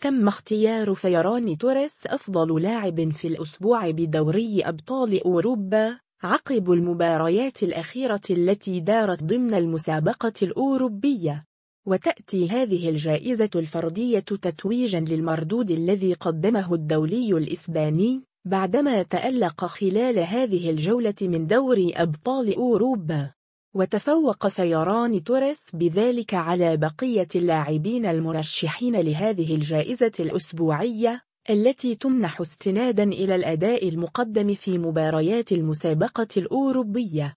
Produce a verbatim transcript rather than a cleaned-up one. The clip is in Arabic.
تم اختيار فيران توريس أفضل لاعب في الأسبوع بدوري أبطال أوروبا عقب المباريات الأخيرة التي دارت ضمن المسابقة الأوروبية. وتأتي هذه الجائزة الفردية تتويجا للمردود الذي قدمه الدولي الإسباني بعدما تألق خلال هذه الجولة من دوري أبطال أوروبا. وتفوق فيران توريس بذلك على بقية اللاعبين المرشحين لهذه الجائزة الأسبوعية التي تمنح استنادا إلى الأداء المقدم في مباريات المسابقة الأوروبية.